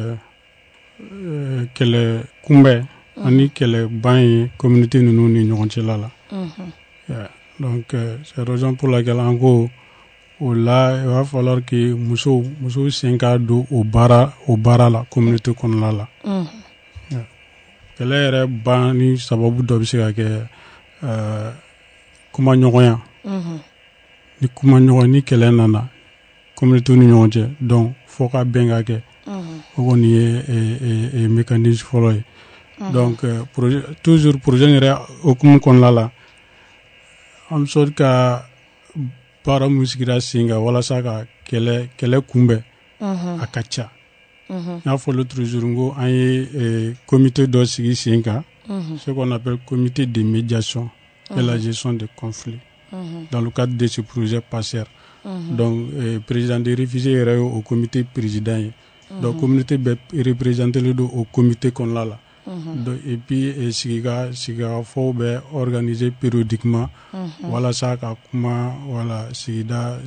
kɛlɛ kunbɛn ani kɛlɛ ban ye communauté ninnu ni ɲɔgɔn cɛla la donc c'est raison pour laquelle an ko o la il va falloir que musow sen ka don o baara la communauté kɔnɔna la kɛlɛ yɛrɛ ban ni sababu dɔ bɛ se ka kɛ kuma ɲɔgɔnya ni kuma ɲɔgɔn ni kɛlɛ nana communauté ni ɲɔgɔn cɛ donc fo ka bɛn ka kɛ o kɔni ye mécanisme fɔlɔ ye donc toujours projet yɛrɛ hukumu kɔnɔna la an bɛ sɔrɔ ka baara min sigira sen kan walasa ka kɛlɛ kunbɛn a ka ca n y'a fɔ l'autre jour n ko an ye comité dɔ sigi sen kan ce qu'on appelle comité de médiation et la gestion des conflits dans le cadre de ce projet PASTER donc président de réfugiés yɛrɛ ye o comité président ye donc communauté bɛ représenté le don o comité kɔnɔna la et puis sigikafɔw bɛ organiser périodiquement walasa ka kuma wala sigida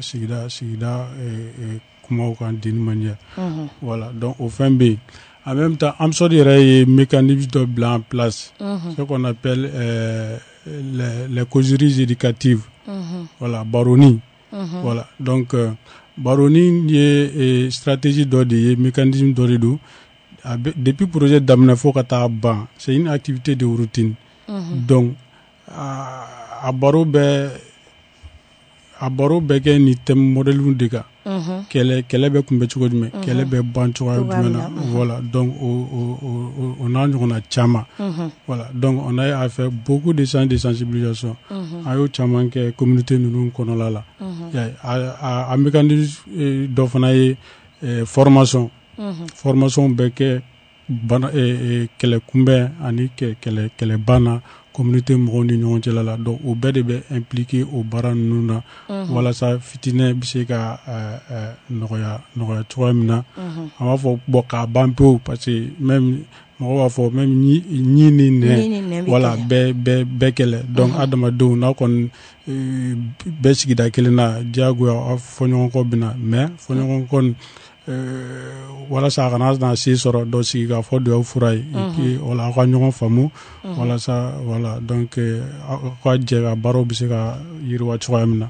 kumaw kan d'une manière voilà donc o fɛn bɛ yen en même temps AMSOD yɛrɛ ye mécanisme dɔ bila en place ce qu'on appelle les causeries éducatives voilà baroni voilà donc baroni ye stratégie dɔ de ye mécanisme dɔ de don depuis projet daminɛ fo ka taa ban c'est une activité de routine donc a baro bɛ kɛ ni thème modèle de kan kɛlɛ bɛ kunbɛ cogo jumɛn kɛlɛ bɛ ban cogoya jumɛn na voilà donc on n'a ɲɔgɔnna caman voilà donc on a fait beaucoup de séances de sensibilisation a y'o caman kɛ communauté ninnu kɔnɔla la an bɛ ka ni dɔ fana ye formation bɛ kɛ kɛlɛ kunbɛn ani kɛlɛ banna communauté mɔgɔw ni ɲɔgɔn cɛla la donc o bɛɛ de bɛ impliqué o baara ninnu na walasa fitinɛ bɛ se ka nɔgɔya cogoya min na an b'a fɔ bon k'a ban pewu parce que même mɔgɔw b'a fɔ même ɲi ni nɛ voilà bɛɛ kɛlɛ donc adamadenw n'a kɔni bɛɛ sigida kelen na diyagoya fɔɲɔgɔnkɔ bɛ na mais fɔɲɔgɔnkɔ walasa a kana se sɔrɔ dɔ sigi k'a fɔ dɔ y'aw fura ye wala aw ka ɲɔgɔn faamu walasa voilà donc aw ka jɛ ka baaraw bɛ se ka yiriwa cogoya min na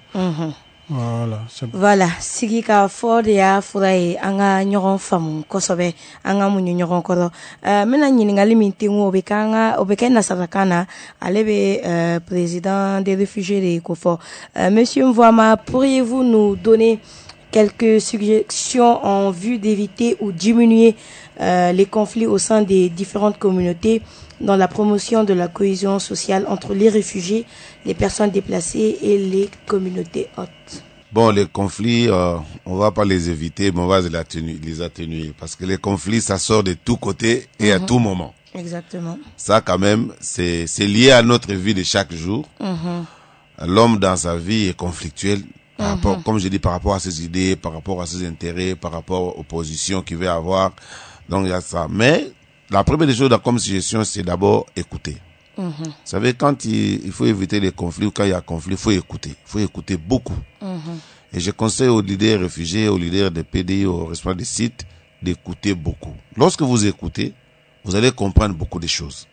voilà sigi ka fɔ de y'a fura ye an ka ɲɔgɔn faamu kosɛbɛ an ka muɲu ɲɔgɔn kɔrɔ n bɛna ɲininkali min ten o bɛ kɛ nasarakan na ale bɛ président des réfugiés de ko fɔ monsieur Mvoama, pourriez-vous nous donner quelques suggestions en vue d'éviter ou diminuer les conflits au sein des différentes communautés dans la promotion de la cohésion sociale entre les réfugiés, les personnes déplacées et les communautés hôtes? Bon, les conflits, on va pas les éviter, mais on va les atténuer. Parce que les conflits, ça sort de tous côtés et à tout moment. Exactement. Ça, quand même, c'est lié à notre vie de chaque jour. L'homme, dans sa vie, est conflictuel. Par rapport, comme je dis, par rapport à ses idées, par rapport à ses intérêts, par rapport aux positions qu'il veut avoir. Donc, il y a ça. Mais, la première des choses comme suggestion, c'est d'abord écouter. Vous savez, quand il faut éviter les conflits ou quand il y a conflit, il faut écouter. Il faut écouter beaucoup. Et je conseille aux leaders réfugiés, aux leaders des PDI, aux responsables des sites, d'écouter beaucoup. Lorsque vous écoutez, vous allez comprendre beaucoup de choses.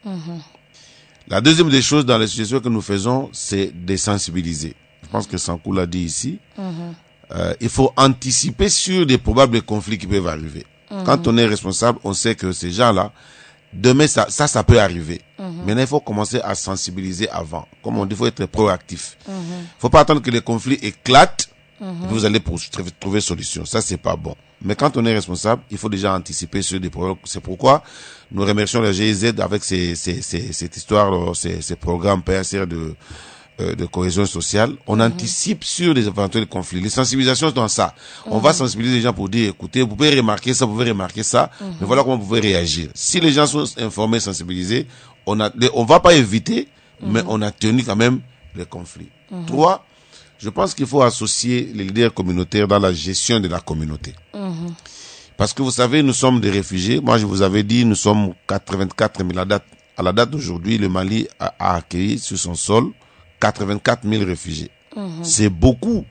La deuxième des choses dans les suggestions que nous faisons, c'est de sensibiliser. Je pense que Sankou l'a dit ici. Il faut anticiper sur des probables conflits qui peuvent arriver. Quand on est responsable, on sait que ces gens-là, demain, ça peut arriver. Maintenant, il faut commencer à sensibiliser avant. Comme on dit, il faut être proactif. Il faut pas attendre que les conflits éclatent, et puis vous allez trouver solution. Ça, c'est pas bon. Mais quand on est responsable, il faut déjà anticiper sur des problèmes. C'est pourquoi nous remercions la GIZ avec cette histoire, ces programmes PSR de cohésion sociale. On anticipe sur les éventuels conflits. Les sensibilisations dans ça. On va sensibiliser les gens pour dire, écoutez, vous pouvez remarquer ça, mais voilà comment vous pouvez réagir. Si les gens sont informés, sensibilisés, on va pas éviter, mais on a tenu quand même les conflits. 3, je pense qu'il faut associer les leaders communautaires dans la gestion de la communauté. Parce que vous savez, nous sommes des réfugiés. Moi, je vous avais dit, nous sommes 84 000 à la date d'aujourd'hui. Le Mali a accueilli sur son sol 84 000 réfugiés. C'est beaucoup.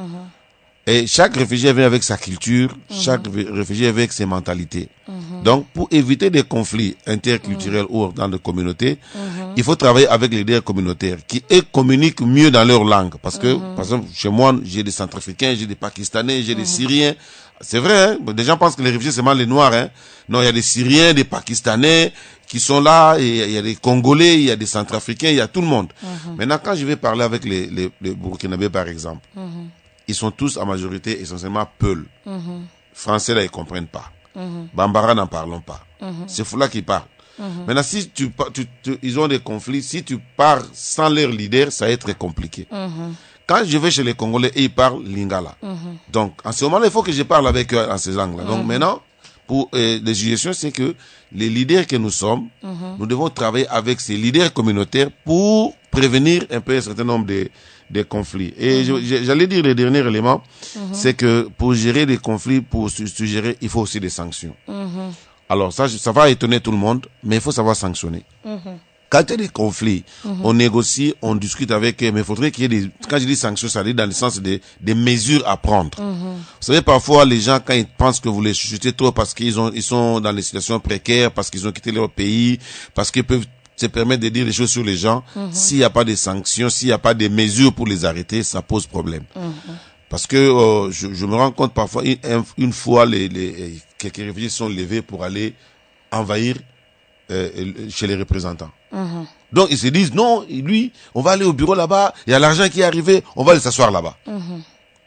Et chaque réfugié vient avec sa culture, chaque réfugié avec ses mentalités. Donc, pour éviter des conflits interculturels ou dans des communautés, il faut travailler avec les leaders communautaires qui, eux, communiquent mieux dans leur langue. Parce que, par exemple, chez moi, j'ai des Centrafricains, j'ai des Pakistanais, j'ai des Syriens. C'est vrai, hein? Des gens pensent que les réfugiés, c'est seulement les Noirs, hein. Non, il y a des Syriens, des Pakistanais qui sont là, et il y a des Congolais, il y a des Centrafricains, il y a tout le monde. Maintenant, quand je vais parler avec les Burkinabés, par exemple, ils sont tous en majorité essentiellement Peul. Français, là, ils comprennent pas. Bambara, n'en parlons pas. C'est Foula qui parle. Maintenant, si ils ont des conflits, si tu pars sans leur leader, ça va être très compliqué. Quand je vais chez les Congolais, ils parlent Lingala. Donc, en ce moment-là, il faut que je parle avec eux en ces langues-là. Donc, maintenant, pour les suggestions, c'est que les leaders que nous sommes, nous devons travailler avec ces leaders communautaires pour prévenir un peu un certain nombre des conflits. Et j'allais dire le dernier élément, c'est que pour gérer des conflits, pour suggérer, il faut aussi des sanctions. Alors, ça va étonner tout le monde, mais il faut savoir sanctionner. Quand il y a des conflits, on négocie, on discute avec eux, mais il faudrait qu'il y ait quand je dis sanctions, ça dit dans le sens des mesures à prendre. Vous savez, parfois, les gens, quand ils pensent que vous les chuchotez trop parce ils sont dans des situations précaires, parce qu'ils ont quitté leur pays, parce qu'ils peuvent se permettre de dire des choses sur les gens, s'il n'y a pas de sanctions, s'il n'y a pas de mesures pour les arrêter, ça pose problème. Parce que, je me rends compte parfois, une fois, quelques réfugiés sont levés pour aller envahir chez les représentants. Donc ils se disent non, lui, on va aller au bureau là-bas, il y a l'argent qui est arrivé, on va aller s'asseoir là-bas.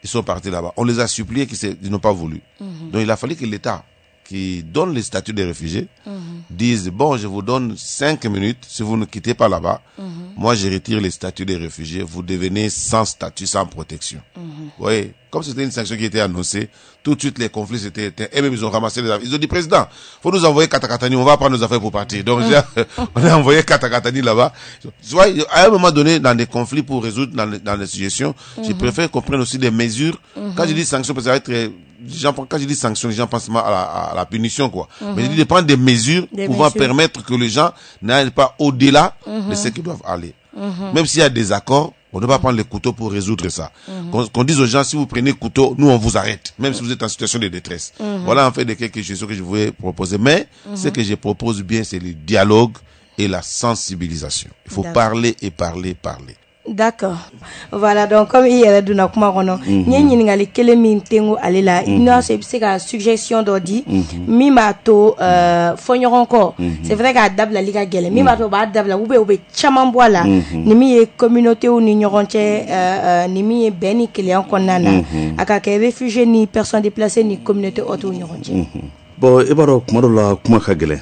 ils sont partis là-bas. On les a suppliés qu'ils n'ont pas voulu. Donc il a fallu que l'État qui donne le statut des réfugiés dise, bon, je vous donne 5 minutes, si vous ne quittez pas là-bas, moi je retire le statut des réfugiés, vous devenez sans statut, sans protection. Oui, comme c'était une sanction qui était annoncée, tout de suite les conflits s'étaient éteints, et même ils ont ramassé les affaires. Ils ont dit, président, faut nous envoyer Katakatani, on va prendre nos affaires pour partir. Donc on a envoyé Katakatani là-bas. À un moment donné, dans des conflits pour résoudre dans les suggestions, je préfère qu'on prenne aussi des mesures. Quand je dis sanctions, parce que quand je dis sanctions, les gens pensent à la punition, quoi. Mais je dis de prendre des mesures pouvant permettre que les gens n'aillent pas au-delà de ce qu'ils doivent aller. Même s'il y a des accords, on ne doit pas prendre les couteaux pour résoudre ça. Qu'on dise aux gens, si vous prenez le couteau, nous on vous arrête, même si vous êtes en situation de détresse. Voilà en fait de quelques choses que je voulais proposer. Mais ce que je propose bien, c'est le dialogue et la sensibilisation. Il faut parler et parler, parler. D'accord. Voilà, donc comme il y a de kuma kono nyenyi ngali kele min tengo alela ina c'est ka suggestion d'odi mi mato fonyoron ko c'est vrai ka dabla liga gele mi mato ba dabla ube chaman bola ni mi communauté ou ni nyoronche ni mi beni client konana aka ke réfugié ni personne déplacée ni communauté auto nyoronche bon e baro kuma do la kuma ka gele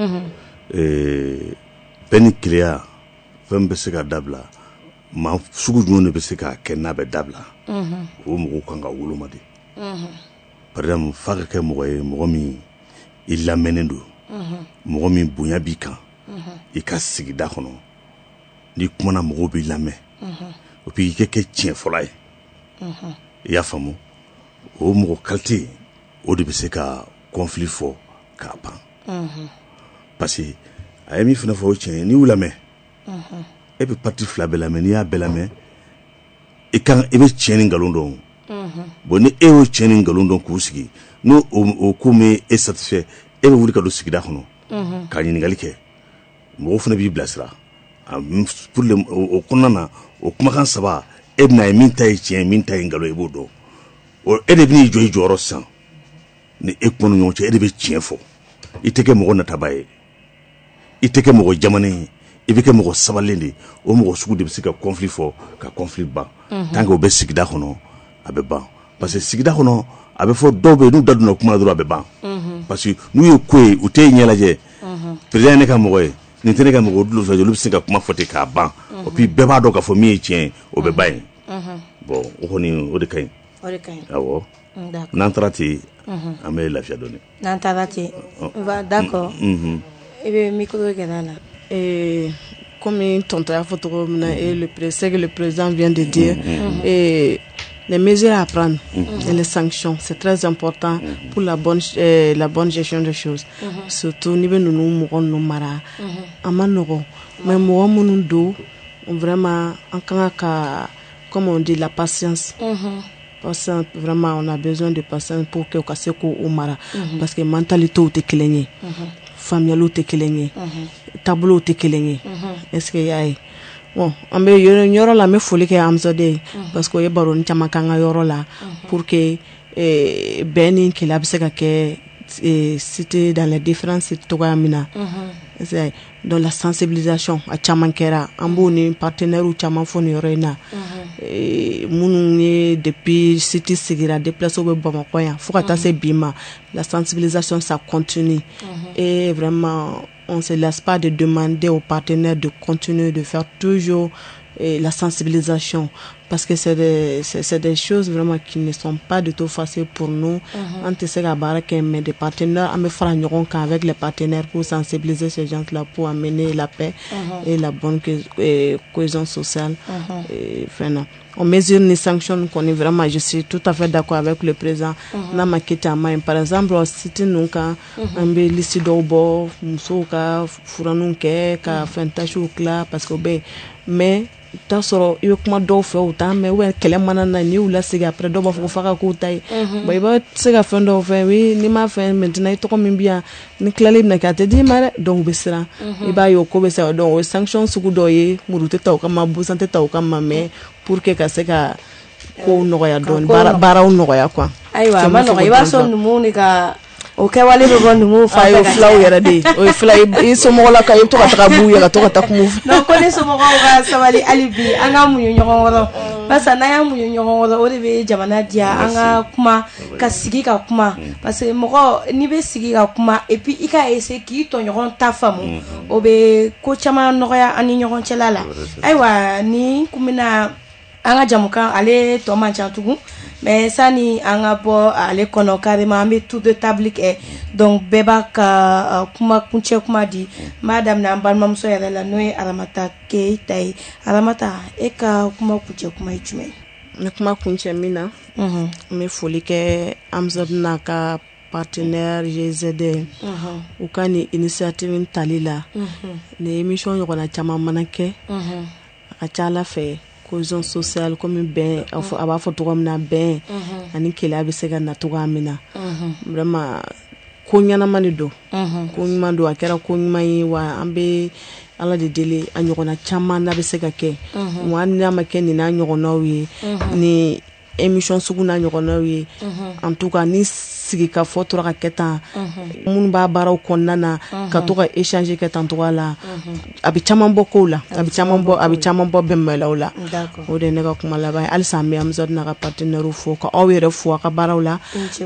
beni client femme se ka dabla ma sugu jumɛn bɛ se ka kɛ n'a bɛ dabila o mɔgɔw kan ka woloma de par exemple fa ka kɛ mɔgɔ ye mɔgɔ min i lamɛnnen don mɔgɔ min bonya b'i kan i ka sigida kɔnɔ n'i kumana mɔgɔw b'i lamɛn et puis i ka kɛ tiɲɛ fɔla ye i y'a faamu o mɔgɔ qualité o de bɛ se ka conflit fɔ k'a ban parce que a ye min fana fɔ o tiɲɛ ye n'i y'u lamɛn e bɛ parti fila bɛɛ lamɛn n'i y'a bɛɛ lamɛn i bɛ tiɲɛ ni nkalon dɔn bon ni e y'o tiɲɛ ni nkalon dɔn k'u sigi n'o o ko min e satisfait e bɛ wuli ka don sigida kɔnɔ ka ɲininkali kɛ mɔgɔw fana b'i bilasira pour o kɔnɔna na o kumakan saba e bɛna ye min ta ye tiɲɛ min ta ye nkalon i b'o dɔn e de bɛn'i jɔ i jɔyɔrɔ sisan ni e kuma ni ɲɔgɔn cɛ e de bɛ tiɲɛ fɔ i tɛ kɛ mɔgɔ nataba ye i tɛ kɛ mɔgɔ jamanen ye i bɛ kɛ mɔgɔ sabalilen de o mɔgɔ sugu de bɛ se ka conflit fɔ ka conflit ban tant que o bɛ sigida kɔnɔ a bɛ ban parce que sigida kɔnɔ a bɛ fɔ dɔw bɛ yen n'u da donna kuma na dɔrɔn a bɛ ban parce que n'u ye ko ye u tɛ ɲɛ lajɛ président ye ne ka mɔgɔ ye nin tɛ ne ka mɔgɔ olu fɛ olu bɛ se ka kuma fɔ ten k'a ban et puis bɛɛ b'a dɔn k'a fɔ min ye tiɲɛ ye o bɛ ban yen bon o kɔni o de ka ɲi awɔ n'an taara ten an bɛ lafiya dɔɔni n'an taara ten d'accord i bɛ micro gɛrɛ a la. Comme tonton a fait c'est que le président vient de dire, et les mesures à prendre et les sanctions, c'est très important pour la bonne gestion des choses. Surtout, nous mara, amanoro, mais moi mon vraiment comme on dit la patience. Vraiment, on a besoin de patience pour que au mara, parce que mentalité est clénie. Famille te kelenye tableau te kelenye est-ce que yaay bon ambe yoro la me foli ke amzode parce que ye baron chama kanga yoro la pour que beni ke la biseka ke cité dans les différents sites to gamina c'est dans la sensibilisation a chama kera ambo ni partenaire ou chama foni yoro ina munu ni depuis cité sigira déplacer au Bamako ya fukata se bima la sensibilisation ça continue et vraiment on se laisse pas de demander aux partenaires de continuer de faire toujours la sensibilisation parce que c'est des choses vraiment qui ne sont pas du tout faciles pour nous on te sait mais des partenaires on me fera avec les partenaires pour sensibiliser ces gens là pour amener la paix et la bonne cohésion sociale et enfin on mesure les sanctions qu'on est vraiment je suis tout à fait d'accord avec le président par exemple si tu nous quand un bélici d'obo musoka furanunke ka fantashu kla parce que mais ta soro i kuma dɔw fɛ u ta mais ouais kɛlɛ mana na ni u la sigi après dɔw b'a fɔ ko fa ka k'u ta ye bon i b'a se ka fɛn dɔw fɛ oui ni m'a fɛ maintenant i tɔgɔ min bi yan ni tilali bɛna kɛ a tɛ d'i ma dɛ donc u bɛ siran i b'a ye o ko bɛ se donc o ye sanction sugu dɔ ye muru tɛ ta o kama busan tɛ ta o kama mais pour que ka se ka kow nɔgɔya dɔɔni baaraw nɔgɔya quoi ayiwa a ma nɔgɔ i b'a sɔn numu ni ka o kɛ wale bɛ bɔ numu fa fɛ fulaw yɛrɛ de o ye fila i somɔgɔ la ka i to ka taga b'u ye ka to ka taa kuma fɛ donc ko ne somɔgɔw ka sabali hali bi an ka muɲu ɲɔgɔn kɔrɔ parce que n'an y'a muɲu ɲɔgɔn kɔrɔ o de bɛ jamana diya an ka kuma ka sigi ka kuma parce que mɔgɔ n'i bɛ sigi ka kuma et puis i ka essayer k'i tɔɲɔgɔn ta faamu o bɛ ko caman nɔgɔya an ni ɲɔgɔn cɛla la ayiwa ni kun bɛna an ka jamukan ale tɔ man ca tugun mais sani an ka bɔ ale kɔnɔ carrément an bɛ tour de table kɛ donc bɛɛ b'a ka kuma kuncɛ kuma di n b'a daminɛ an balimamuso yɛrɛ la n'o ye Aramata Keyita ye Aramata e ka kuma kuncɛ kuma ye jumɛn ye ne kuma kuncɛ min na n bɛ foli kɛ Amzad n'a ka partenaire GZD u ka ni initiative tali la ni émission ɲɔgɔnna caman mana kɛ a ka ca Ala fɛ cohésion sociale comme bɛn a b'a fɔ cogo min na bɛn ani kelenya bɛ se ka na cogoya min na vraiment ko ɲɛnama de don ko ɲuman don a kɛra ko ɲuman ye wa an bɛ Ala de deli a ɲɔgɔnna caman n'a bɛ se ka kɛ wa hali n'a ma kɛ nin n'a ɲɔgɔnnaw ye ni émission sugu n'a ɲɔgɔnnaw ye en tout cas ni sigi ka fɔ tora ka kɛ tan minnu b'a baaraw kɔnɔna na ka to ka échanger kɛ tan togoya la a bɛ caman bɔ kow la a bɛ caman bɔ bɛnbaliyaw la o de ye ne ka kuma laban ye halisa an bɛ Amzad n'a ka partenaire fo ka aw yɛrɛ fo a ka baaraw la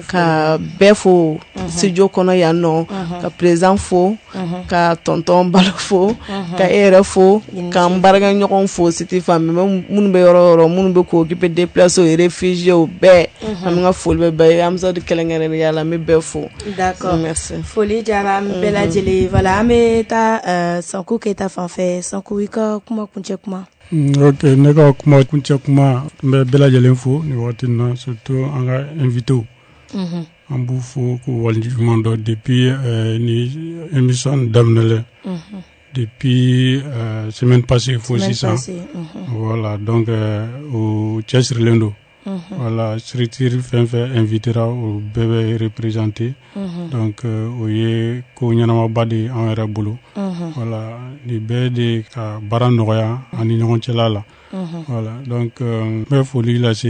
ka bɛɛ fo studio kɔnɔ yan nɔ ka président fo ka tonton Balo fo ka e yɛrɛ fo k'an baarakɛɲɔgɔn fo Siti Fami minnu bɛ yɔrɔ o yɔrɔ minnu bɛ k'o occupé déplacés o réfugiés o bɛɛ an bɛ ka foli bɛ bɛɛ ye Amzad kɛlɛnkɛrɛn yala me bɛɛ fo d'accord merci foli jara an bɛɛ lajɛlen voilà an bɛ taa Sanku Keyita fan fɛ Sanku i ka kuma kuncɛ kuma ok ne ka kuma kuncɛ kuma n bɛ bɛɛ lajɛlen fo ni wagati na surtout an ka invité an b'u fo k'u waleɲuman dɔn depuis ni émission daminɛlen depuis semaine passée fo sisan voilà donc o cɛsirilen don voilà structure fɛn fɛn invitera o bɛɛ bɛ représenté donc o ye ko ɲɛnamaba de an yɛrɛ bolo voilà ni bɛɛ de ka baara nɔgɔya ani ɲɔgɔn cɛla la voilà donc n bɛ foli lase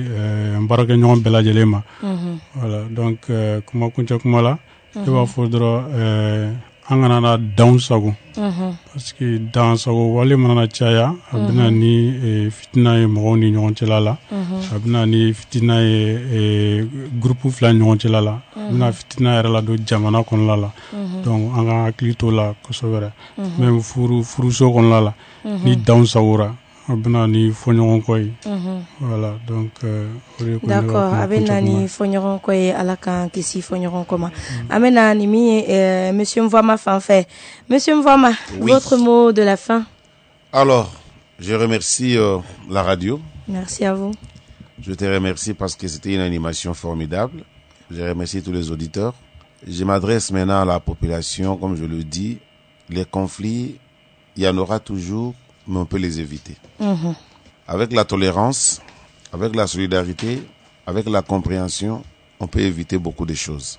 n baarakɛɲɔgɔn bɛɛ lajɛlen ma voilà donc kuma kuncɛ kuma la ne b'a fɔ dɔrɔn an kana na dan sago parce que dan sago wale mana caya a bɛna ni fitina ye mɔgɔw ni ɲɔgɔn cɛla la a bɛna ni fitina ye groupe fila ni ɲɔgɔn cɛla la a bɛna fitina yɛrɛ la don jamana kɔnɔla la donc an ka hakili to la kosɛbɛ même furuso kɔnɔla la ni dan sagora a bɛna ni fɔɲɔgɔn kɔ ye voilà donc d'accord a bɛna ni fɔɲɔgɔn kɔ ye Ala k'an kisi fɔɲɔgɔn kɔ ma an bɛna ni min ye monsieur Mvama fan fɛ monsieur Mvama votre mot de la fin. Alors je remercie la radio. Merci à vous. Je te remercie parce que c'était une animation formidable. Je remercie tous les auditeurs. Je m'adresse maintenant à la population, comme je le dis, les conflits, il y en aura toujours, mais on peut les éviter. Avec la tolérance, avec la solidarité, avec la compréhension, on peut éviter beaucoup de choses.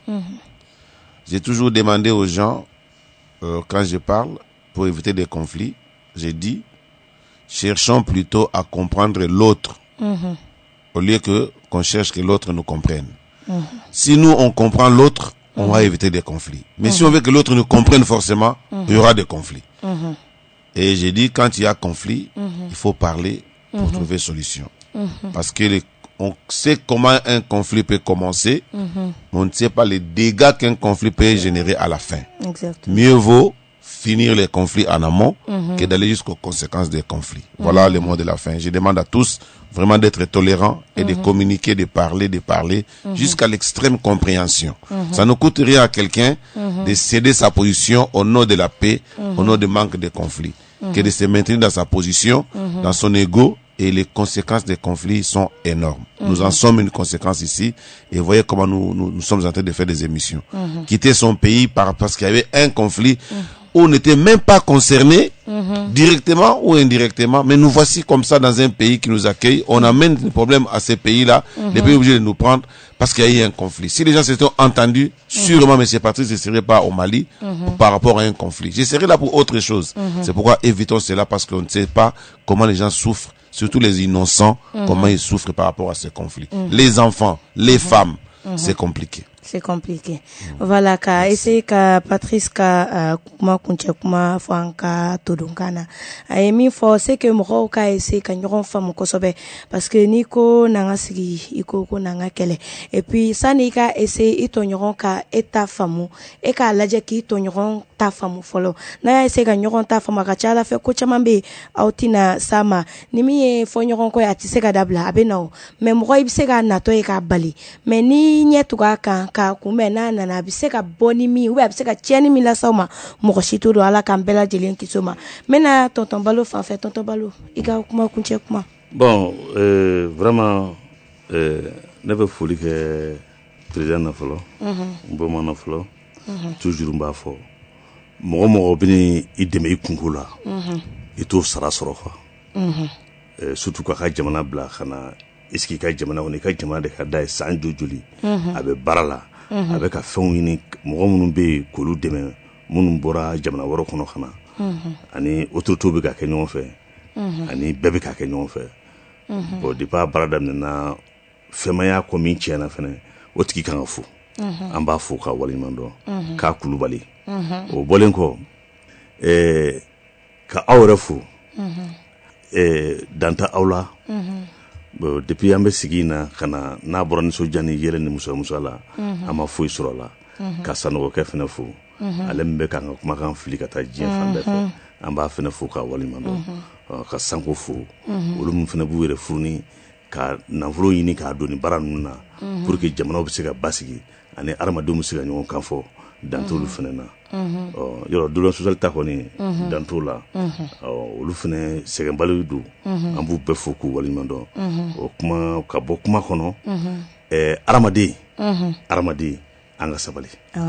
J'ai toujours demandé aux gens, quand je parle, pour éviter des conflits, j'ai dit, cherchons plutôt à comprendre l'autre, au lieu qu'on cherche que l'autre nous comprenne. Si nous, on comprend l'autre, on va éviter des conflits. Mais si on veut que l'autre nous comprenne forcément, il y aura des conflits. Et j'ai dit, quand il y a conflit, il faut parler pour trouver solution. Parce que on sait comment un conflit peut commencer, mais on ne sait pas les dégâts qu'un conflit peut générer à la fin. Exactement. Mieux vaut finir les conflits en amont que d'aller jusqu'aux conséquences des conflits. Voilà le mot de la fin. Je demande à tous vraiment d'être tolérants et de communiquer, de parler jusqu'à l'extrême compréhension. Ça ne coûte rien à quelqu'un de céder sa position au nom de la paix, au nom du manque de conflit, que de se maintenir dans sa position, dans son ego. Et les conséquences des conflits sont énormes. Nous en sommes une conséquence ici. Et voyez comment nous sommes en train de faire des émissions. Quitter son pays parce qu'il y avait un conflit où on n'était même pas concerné directement ou indirectement. Mais nous voici comme ça dans un pays qui nous accueille. On amène des problèmes à ces pays-là. Les pays sont obligés de nous prendre parce qu'il y a eu un conflit. Si les gens s'étaient entendus, sûrement M. Patrice ne serait pas au Mali par rapport à un conflit. Je serais là pour autre chose. C'est pourquoi évitons cela parce qu'on ne sait pas comment les gens souffrent. Surtout les innocents, comment ils souffrent par rapport à ces conflits. Les enfants, les femmes, c'est compliqué. C'est compliqué. Voilà, ka essayer ka Patrice ka kuma kunche kuma fanka todunkana. Ay mi fo c'est que mo ka essayer ka nyoron fam ko sobe parce que niko nanga sigi iko ko nanga kele. Et puis ça ni ka essayer ito nyoron ka eta famu e ka laje ki ito nyoron ta famu folo. Na ya essayer ka nyoron ta famu ka chala fe ko chamambe autina sama ni mi fo nyoron ko atise ka dabla abeno. Mais mo ko ibse ka nato e ka bali. Mais ni nyetuka ka kumena na bise ka boni mi ou bise ka tieni mi la sama mo shito do ala kan bela jelen kisoma mena tonton Balo fa fait tonton Balo ika kuma kunche kuma bon vraiment ne veut foli que président na folo bon man na folo toujours mba fo mo bini ideme ikungula ito sara soro fa surtout ka jamana bla khana iski ka jamana woni ka jamana de ka dai sanjo joli abe barala abe ka fɛnw ɲini mɔgɔ minnu bɛ yen k'olu dɛmɛ minnu bɔra jamana wɛrɛ kɔnɔ ka na ani autorité bɛ ka kɛ ɲɔgɔn fɛ ani bɛɛ bɛ ka kɛ ɲɔgɔn fɛ bon depuis a baara daminɛna fɛnmaya kɔ min tiɲɛna fɛnɛ o tigi kan ka fo an b'a fo ka waleɲuman dɔn k'a kulubali o bɔlen kɔ ka aw yɛrɛ fo danta aw la bon depuis an bɛ sigi na kana n'a bɔra nisɔndiya ni yɛlɛ ni muso la an ma foyi sɔrɔ la ka sanɔgɔkɛ fɛnɛ fo ale min bɛ k'an ka kumakan fili ka taa diɲɛ fan bɛɛ fɛ an b'a fɛnɛ fo ka waleɲuman dɔn ka sanko fo olu min fɛnɛ b'u yɛrɛ furuni ka nafolo ɲini k'a don ni baara ninnu na pour que jamanaw bɛ se ka basigi ani adamadenw bɛ se ka ɲɔgɔn kan fɔ dan t'olu fɛnɛ na yɔrɔ douleur sociale ta kɔni dan t'o la olu fɛnɛ sɛgɛnbaliw don an b'u bɛɛ fo k'u waleɲuman dɔn o kuma ka bɔ kuma kɔnɔ adamaden an ka sabali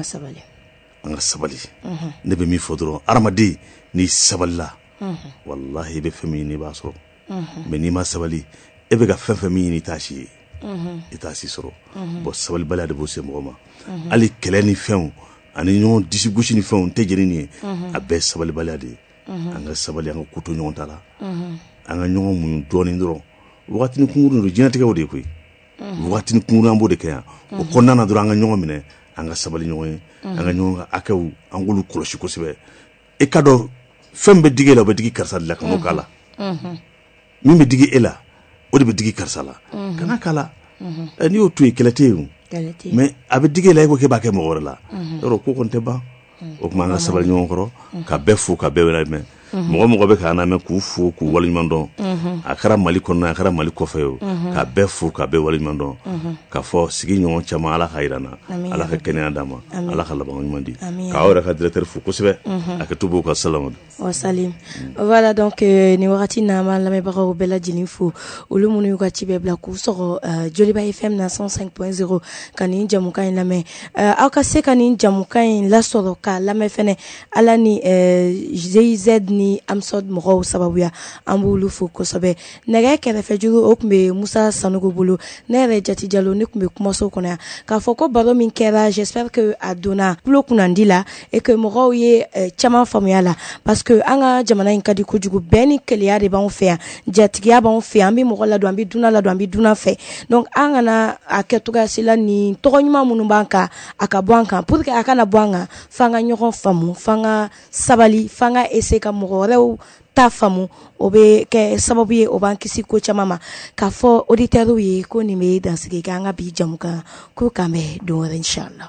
ne bɛ min fɔ dɔrɔn adamaden n'i sabalila wallahi i bɛ fɛn min ɲini i b'a sɔrɔ mais n'i ma sabali e bɛ ka fɛn fɛn min ɲini i t'a si ye i t'a si sɔrɔ bon sabalibaliya de b'o se mɔgɔ ma hali kɛlɛ ni fɛnw ani ɲɔgɔn disi gosi ni fɛnw tɛ jeni nin ye a bɛɛ sabalibaliya de ye an ka sabali an ka ko to ɲɔgɔn ta la an ka ɲɔgɔn muɲu dɔɔnin dɔrɔn wagatini kunkurun don diɲɛlatigɛw de ye koyi wagatini kunkurun an b'o de kɛ yan o kɔnɔna na dɔrɔn an ka ɲɔgɔn minɛ an ka sabali ɲɔgɔn ye an ka ɲɔgɔn ka hakɛw an k'olu kɔlɔsi kosɛbɛ e ka dɔn fɛn bɛ digi e la o bɛ digi karisa de la kan'o k'a la min bɛ digi e la o de bɛ digi karisa la kana k'a la n'i y'o to yen kɛlɛ tɛ yen mais a bɛ digi e la e ko k'e b'a kɛ mɔgɔ wɛrɛ la yɔrɔ ko kɔni tɛ ban o tuma an ka sabali ɲɔgɔn kɔrɔ ka bɛɛ fo ka bɛɛ wɛrɛ mɛn mɔgɔ mɔgɔ bɛ k'an lamɛn k'u fo k'u waleɲuman dɔn a kɛra Mali kɔnɔ a kɛra Mali kɔfɛ o ka bɛɛ fo ka bɛɛ waleɲuman dɔn ka fɔ sigi ɲɔgɔn caman Ala ka yira na Ala ka kɛnɛya d'an ma Ala ka laban ɲuman di k'aw yɛrɛ ka directeur fo kosɛbɛ a kɛ to b'o ka salamu wa salim voilà donc ni wagati na ma lamɛnbagaw bɛɛ lajɛlen fo olu minnu y'u ka ci bɛɛ bila k'u sɔgɔ Joliba FM na 105.0 ka nin jamukan in lamɛn aw ka se ka nin jamukan in lasɔrɔ ka lamɛn fɛnɛ Ala ni GIZ ni Amsod mɔgɔw sababuya an b'olu fo kosɛbɛ nɛgɛ kɛrɛfɛjugu o tun bɛ Musa Sanogo bolo ne yɛrɛ Jati Jalo ne tun bɛ kumaso kɔnɔ yan k'a fɔ ko baro min kɛra j'espère que a donna tulo kunnandi la et que mɔgɔw ye caman faamuya la parce que an ka jamana in ka di kojugu bɛɛ ni keleya de b'anw fɛ yan jatigiya b'anw fɛ yan an bɛ mɔgɔ ladon an bɛ dunan ladon an bɛ dunan fɛ donc an kana a kɛ cogoya si la ni tɔgɔ ɲuman minnu b'an kan a ka bɔ an kan pour que a kana bɔ an kan f'an ka ɲɔgɔn faamu f'an ka sabali f'an ka essayer ka mɔgɔ wɛrɛw ta faamu o bɛ kɛ sababu ye o b'an kisi ko caman ma k'a fɔ auditeurs ye ko nin bɛ dansigi kɛ an ka bi jamukan ko k'an bɛ don wɛrɛ inchallah.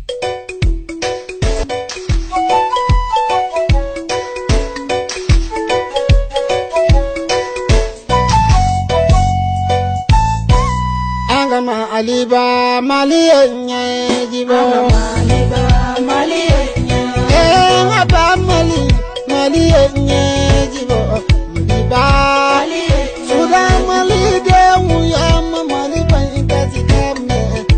Angama aliba maliyenye jibo aliba maliyenye ngaba maliyenye jibo aliba suda malide uyama maliba ingatikame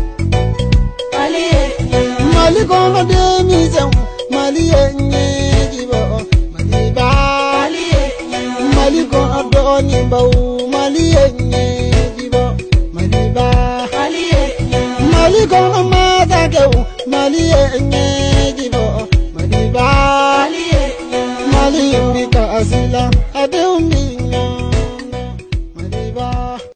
malikono de mize maliyenye jibo aliba malikono doni bau maliyenye jibo Maliko mazageu maliyenye jibo maliba malimbika asila